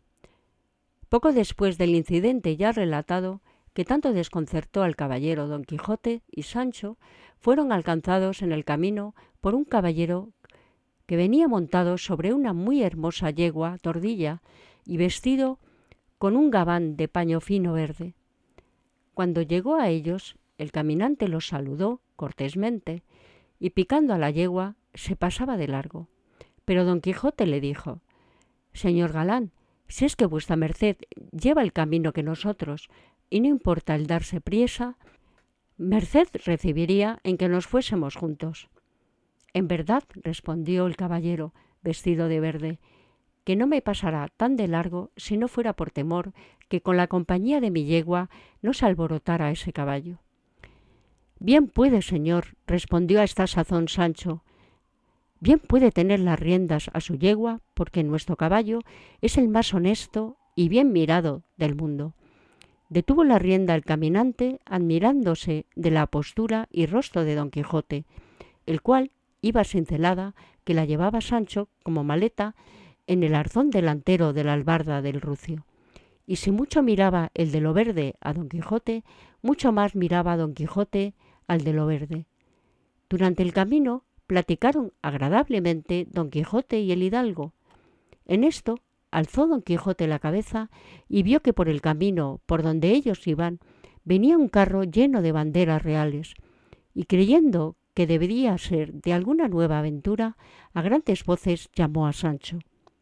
Poco después del incidente ya relatado, que tanto desconcertó al caballero Don Quijote y Sancho, fueron alcanzados en el camino por un caballero que venía montado sobre una muy hermosa yegua tordilla y vestido con un gabán de paño fino verde. Cuando llegó a ellos, el caminante los saludó cortésmente y, picando a la yegua, se pasaba de largo. Pero Don Quijote le dijo: «Señor galán, si es que vuestra merced lleva el camino que nosotros, y no importa el darse priesa, merced recibiría en que nos fuésemos juntos». «En verdad», respondió el caballero vestido de verde, «que no me pasará tan de largo si no fuera por temor que con la compañía de mi yegua no se alborotara ese caballo». «Bien puede, señor», respondió a esta sazón Sancho, «bien puede tener las riendas a su yegua, porque nuestro caballo es el más honesto y bien mirado del mundo». Detuvo la rienda el caminante, admirándose de la postura y rostro de Don Quijote, el cual iba cincelada, que la llevaba Sancho como maleta en el arzón delantero de la albarda del rucio. Y si mucho miraba el de lo verde a Don Quijote, mucho más miraba Don Quijote al de lo verde. Durante el camino platicaron agradablemente Don Quijote y el hidalgo. En esto alzó Don Quijote la cabeza y vio que por el camino por donde ellos iban venía un carro lleno de banderas reales, y creyendo que debería ser de alguna nueva aventura, a grandes voces llamó a Sancho.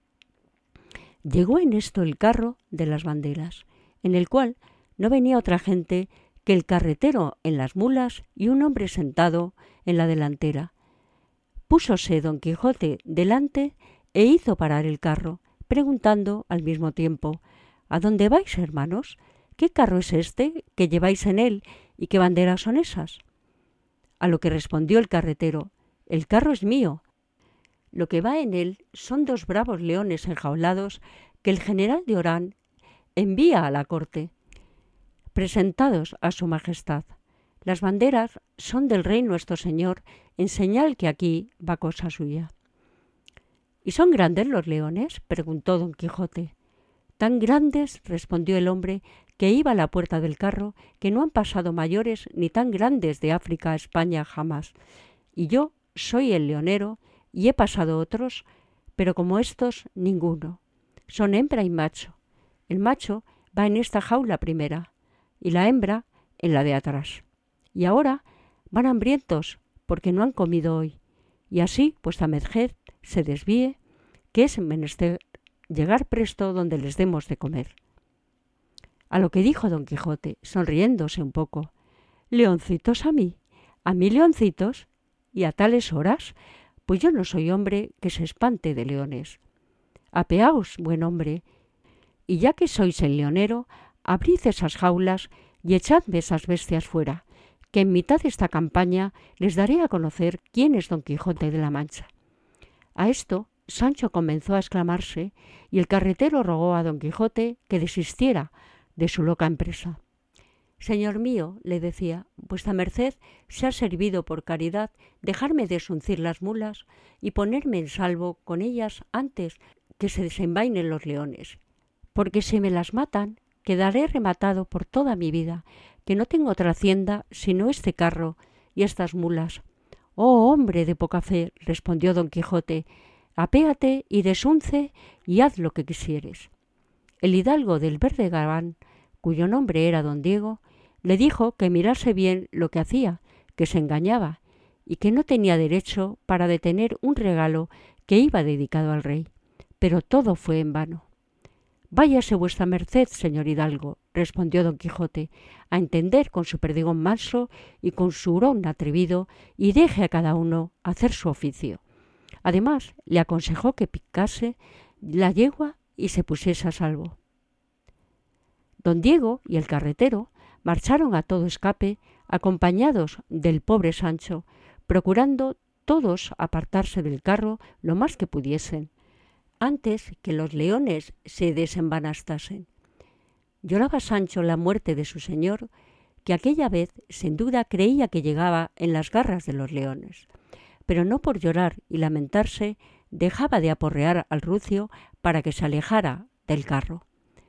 Llegó en esto el carro de las banderas, en el cual no venía otra gente que el carretero en las mulas y un hombre sentado en la delantera. Púsose Don Quijote delante e hizo parar el carro, preguntando al mismo tiempo: «¿A dónde vais, hermanos? ¿Qué carro es este que lleváis en él y qué banderas son esas?». A lo que respondió el carretero: «El carro es mío. Lo que va en él son 2 bravos leones enjaulados que el general de Orán envía a la corte, presentados a su majestad. Las banderas son del rey nuestro señor, en señal que aquí va cosa suya». «¿Y son grandes los leones?», preguntó Don Quijote. «Tan grandes», respondió el hombre que iba a la puerta del carro, «que no han pasado mayores ni tan grandes de África a España jamás. Y yo soy el leonero y he pasado otros, pero como estos ninguno. Son hembra y macho. El macho va en esta jaula primera y la hembra en la de atrás. Y ahora van hambrientos porque no han comido hoy. Y así vuestra merced se desvíe, que es menester llegar presto donde les demos de comer». A lo que dijo Don Quijote, sonriéndose un poco: «¿Leoncitos a mí leoncitos? ¿Y a tales horas? Pues yo no soy hombre que se espante de leones. Apeaos, buen hombre, y ya que sois el leonero, abrid esas jaulas y echadme esas bestias fuera, que en mitad de esta campaña les daré a conocer quién es Don Quijote de la Mancha». A esto Sancho comenzó a exclamarse y el carretero rogó a Don Quijote que desistiera de su loca empresa. Señor mío, le decía, vuestra merced se ha servido por caridad dejarme desuncir las mulas y ponerme en salvo con ellas antes que se desenvainen los leones, porque si me las matan, quedaré rematado por toda mi vida, que no tengo otra hacienda sino este carro y estas mulas. Oh, hombre de poca fe, respondió don Quijote, apéate y desunce y haz lo que quisieres. El hidalgo del verde gabán, cuyo nombre era don Diego, le dijo que mirase bien lo que hacía, que se engañaba, y que no tenía derecho para detener un regalo que iba dedicado al rey. Pero todo fue en vano. Váyase vuestra merced, señor hidalgo, respondió don Quijote, a entender con su perdigón manso y con su hurón atrevido, y deje a cada uno hacer su oficio. Además, le aconsejó que picase la yegua y se pusiese a salvo. Don Diego y el carretero marcharon a todo escape, acompañados del pobre Sancho, procurando todos apartarse del carro lo más que pudiesen, antes que los leones se desembanastasen. Lloraba Sancho la muerte de su señor, que aquella vez sin duda creía que llegaba en las garras de los leones, pero no por llorar y lamentarse dejaba de aporrear al rucio para que se alejara del carro.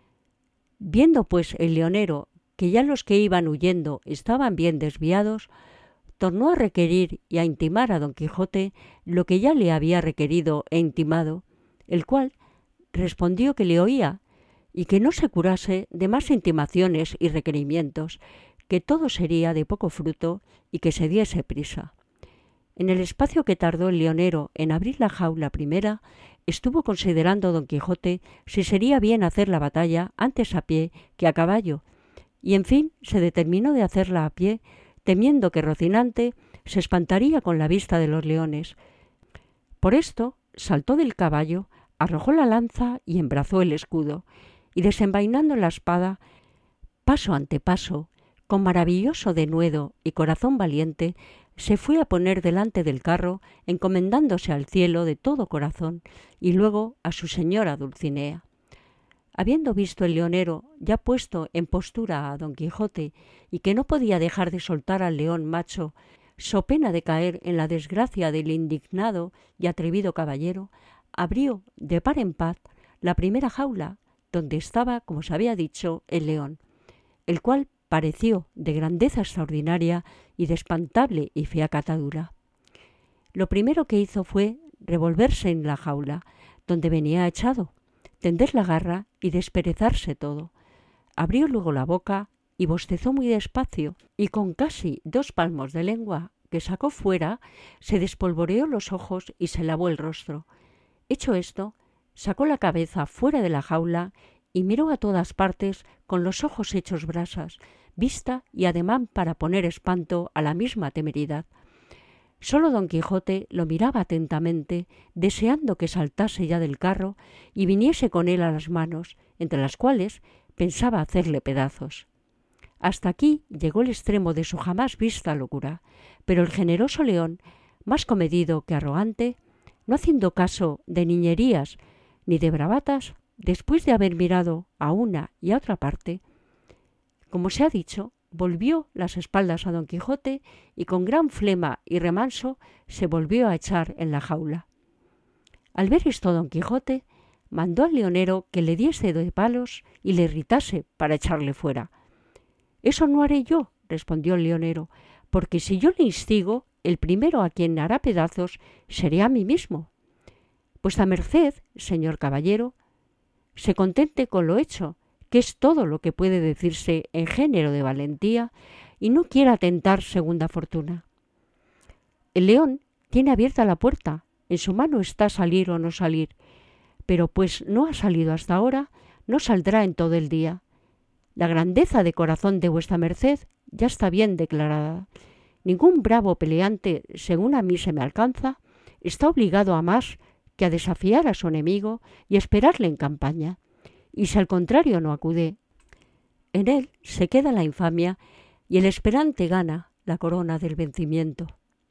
Viendo pues el leonero que ya los que iban huyendo estaban bien desviados, tornó a requerir y a intimar a don Quijote lo que ya le había requerido e intimado, el cual respondió que le oía y que no se curase de más intimaciones y requerimientos, que todo sería de poco fruto y que se diese prisa. En el espacio que tardó el leonero en abrir la jaula primera, estuvo considerando don Quijote si sería bien hacer la batalla antes a pie que a caballo, y en fin se determinó de hacerla a pie, temiendo que Rocinante se espantaría con la vista de los leones. Por esto saltó del caballo, arrojó la lanza y embrazó el escudo, y desenvainando la espada, paso ante paso, con maravilloso denuedo y corazón valiente, se fue a poner delante del carro, encomendándose al cielo de todo corazón, y luego a su señora Dulcinea. Habiendo visto el leonero ya puesto en postura a don Quijote, y que no podía dejar de soltar al león macho, so pena de caer en la desgracia del indignado y atrevido caballero, abrió de par en par la primera jaula, donde estaba, como se había dicho, el león, el cual pareció de grandeza extraordinaria y de espantable y fea catadura. Lo primero que hizo fue revolverse en la jaula, donde venía echado, tender la garra y desperezarse todo. Abrió luego la boca y bostezó muy despacio, y con casi 2 palmos de lengua que sacó fuera, se despolvoreó los ojos y se lavó el rostro. Hecho esto, sacó la cabeza fuera de la jaula y miró a todas partes con los ojos hechos brasas, vista y ademán para poner espanto a la misma temeridad. Sólo don Quijote lo miraba atentamente, deseando que saltase ya del carro y viniese con él a las manos, entre las cuales pensaba hacerle pedazos. Hasta aquí llegó el extremo de su jamás vista locura, pero el generoso león, más comedido que arrogante, no haciendo caso de niñerías ni de bravatas, después de haber mirado a una y a otra parte, como se ha dicho, volvió las espaldas a don Quijote y con gran flema y remanso se volvió a echar en la jaula. Al ver esto don Quijote mandó al leonero que le diese de palos y le irritase para echarle fuera. «Eso no haré yo», respondió el leonero, «porque si yo le instigo, el primero a quien hará pedazos seré a mí mismo. Vuestra merced, señor caballero, se contente con lo hecho, que es todo lo que puede decirse en género de valentía, y no quiera tentar segunda fortuna. El león tiene abierta la puerta, en su mano está salir o no salir, pero pues no ha salido hasta ahora, no saldrá en todo el día. La grandeza de corazón de vuestra merced ya está bien declarada. Ningún bravo peleante, según a mí se me alcanza, está obligado a más que a desafiar a su enemigo y esperarle en campaña. Y si al contrario no acude, en él se queda la infamia y el esperante gana la corona del vencimiento».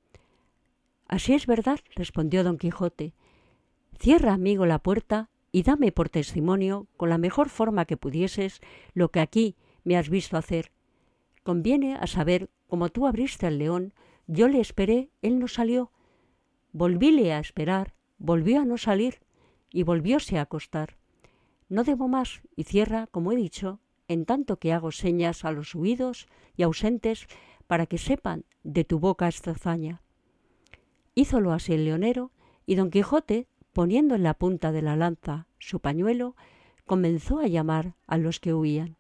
«Así es verdad», respondió don Quijote. «Cierra, amigo, la puerta y dame por testimonio, con la mejor forma que pudieses, lo que aquí me has visto hacer, conviene a saber cómo tú abriste al león, yo le esperé, él no salió. Volvíle a esperar, volvió a no salir y volvióse a acostar. No debo más y cierra, como he dicho, en tanto que hago señas a los huidos y ausentes para que sepan de tu boca esta hazaña. Hízolo así el leonero, y don Quijote, poniendo en la punta de la lanza su pañuelo, comenzó a llamar a los que huían.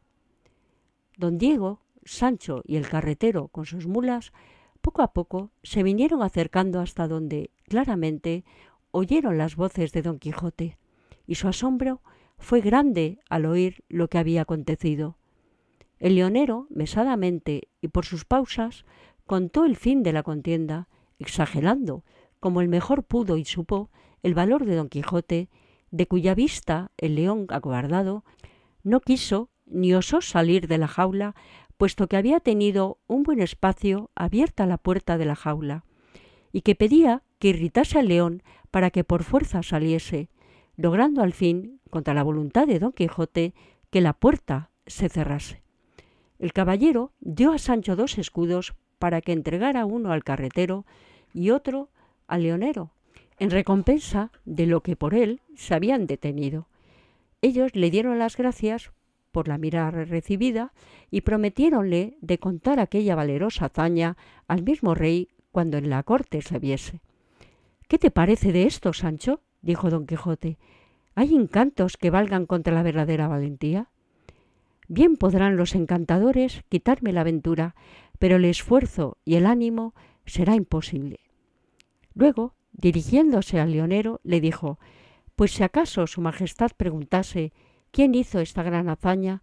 Don Diego, Sancho y el carretero con sus mulas, poco a poco se vinieron acercando hasta donde, claramente, oyeron las voces de don Quijote, y su asombro fue grande al oír lo que había acontecido. El leonero, mesadamente y por sus pausas, contó el fin de la contienda, exagerando, como el mejor pudo y supo, el valor de don Quijote, de cuya vista el león acobardado no quiso ni osó salir de la jaula, puesto que había tenido un buen espacio abierta la puerta de la jaula, y que pedía que irritase al león para que por fuerza saliese, logrando al fin, contra la voluntad de don Quijote, que la puerta se cerrase. El caballero dio a Sancho 2 escudos para que entregara uno al carretero y otro al leonero, en recompensa de lo que por él se habían detenido. Ellos le dieron las gracias por la mirada recibida y prometiéronle de contar aquella valerosa hazaña al mismo rey cuando en la corte se viese. ¿Qué te parece de esto, Sancho?, dijo don Quijote. ¿Hay encantos que valgan contra la verdadera valentía? Bien podrán los encantadores quitarme la aventura, pero el esfuerzo y el ánimo será imposible. Luego, dirigiéndose al leonero, le dijo: pues si acaso su majestad preguntase quién hizo esta gran hazaña,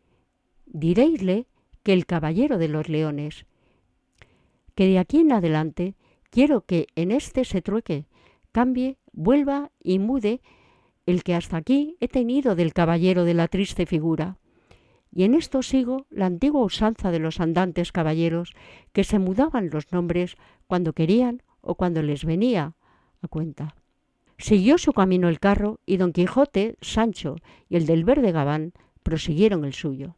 diréisle que el caballero de los leones, que de aquí en adelante quiero que en este se trueque, cambie, vuelva y mude el que hasta aquí he tenido del caballero de la triste figura. Y en esto sigo la antigua usanza de los andantes caballeros, que se mudaban los nombres cuando querían o cuando les venía a cuenta. Siguió su camino el carro y don Quijote, Sancho y el del verde gabán prosiguieron el suyo.